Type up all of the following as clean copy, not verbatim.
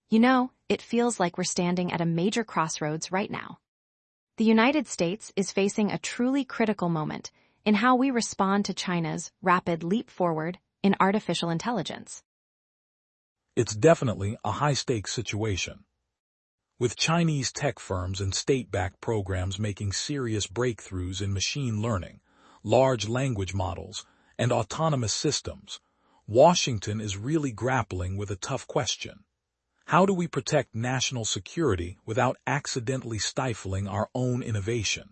It feels like we're standing at a major crossroads right now. The United States is facing a truly critical moment in how we respond to China's rapid leap forward in artificial intelligence. It's definitely a high-stakes situation. With Chinese tech firms and state-backed programs making serious breakthroughs in machine learning, large language models, and autonomous systems, Washington is really grappling with a tough question. How do we protect national security without accidentally stifling our own innovation?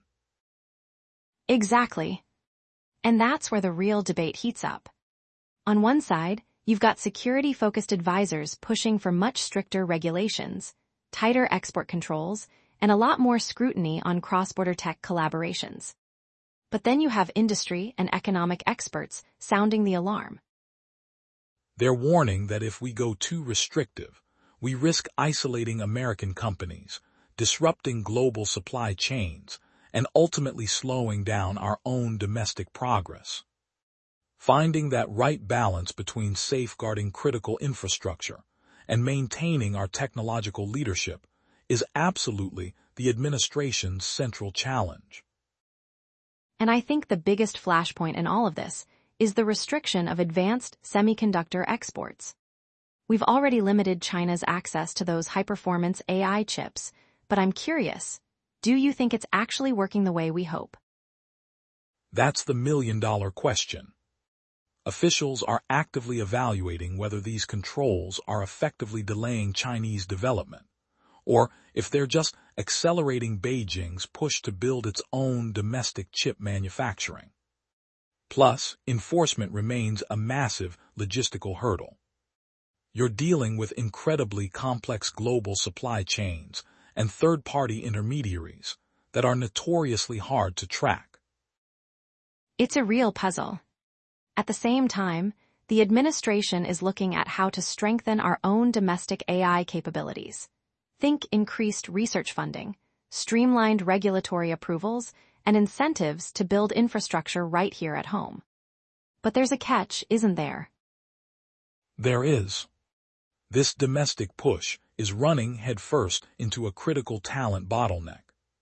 Exactly. And that's where the real debate heats up. On one side, you've got security-focused advisors pushing for much stricter regulations, tighter export controls, and a lot more scrutiny on cross-border tech collaborations. But then you have industry and economic experts sounding the alarm. They're warning that if we go too restrictive, we risk isolating American companies, disrupting global supply chains, and ultimately slowing down our own domestic progress. Finding that right balance between safeguarding critical infrastructure and maintaining our technological leadership is absolutely the administration's central challenge. And I think the biggest flashpoint in all of this is the restriction of advanced semiconductor exports. We've already limited China's access to those high-performance AI chips, but I'm curious, do you think it's actually working the way we hope? That's the million-dollar question. Officials are actively evaluating whether these controls are effectively delaying Chinese development, or if they're just accelerating Beijing's push to build its own domestic chip manufacturing. Plus, enforcement remains a massive logistical hurdle. You're dealing with incredibly complex global supply chains and third-party intermediaries that are notoriously hard to track. It's a real puzzle. At the same time, the administration is looking at how to strengthen our own domestic AI capabilities. Think increased research funding, streamlined regulatory approvals, and incentives to build infrastructure right here at home. But there's a catch, isn't there? There is. This domestic push is running headfirst into a critical talent bottleneck.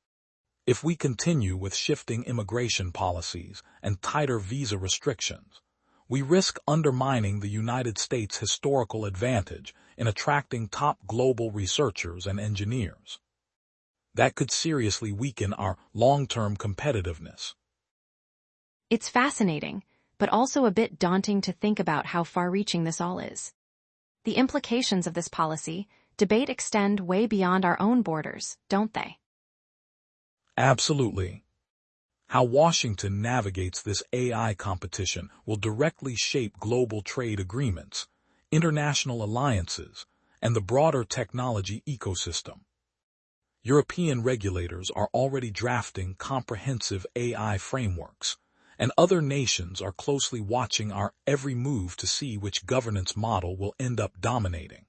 If we continue with shifting immigration policies and tighter visa restrictions, we risk undermining the United States' historical advantage in attracting top global researchers and engineers. That could seriously weaken our long-term competitiveness. It's fascinating, but also a bit daunting to think about how far-reaching this all is. The implications of this policy debate extend way beyond our own borders, don't they? Absolutely. How Washington navigates this AI competition will directly shape global trade agreements, international alliances, and the broader technology ecosystem. European regulators are already drafting comprehensive AI frameworks, and other nations are closely watching our every move to see which governance model will end up dominating.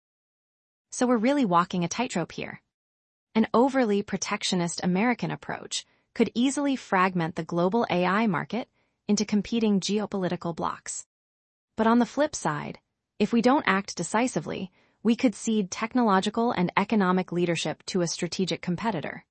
So we're really walking a tightrope here. An overly protectionist American approach could easily fragment the global AI market into competing geopolitical blocs. But on the flip side, if we don't act decisively, we could cede technological and economic leadership to a strategic competitor.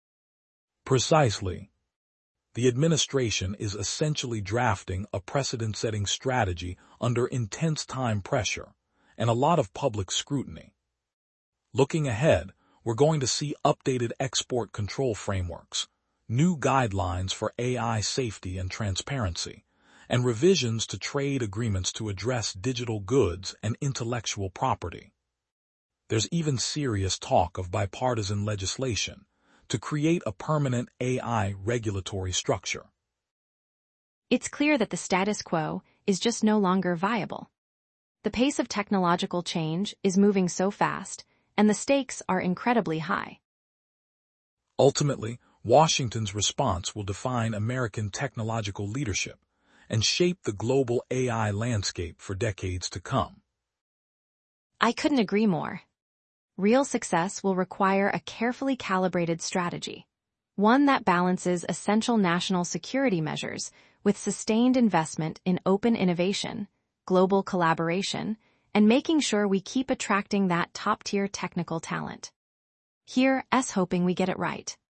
Precisely. The administration is essentially drafting a precedent-setting strategy under intense time pressure and a lot of public scrutiny. Looking ahead, we're going to see updated export control frameworks, new guidelines for AI safety and transparency, and revisions to trade agreements to address digital goods and intellectual property. There's even serious talk of bipartisan legislation to create a permanent AI regulatory structure. It's clear that the status quo is just no longer viable. The pace of technological change is moving so fast, and the stakes are incredibly high. Ultimately, Washington's response will define American technological leadership and shape the global AI landscape for decades to come. I couldn't agree more. Real success will require a carefully calibrated strategy, one that balances essential national security measures with sustained investment in open innovation, global collaboration, and making sure we keep attracting that top-tier technical talent. Here's hoping we get it right.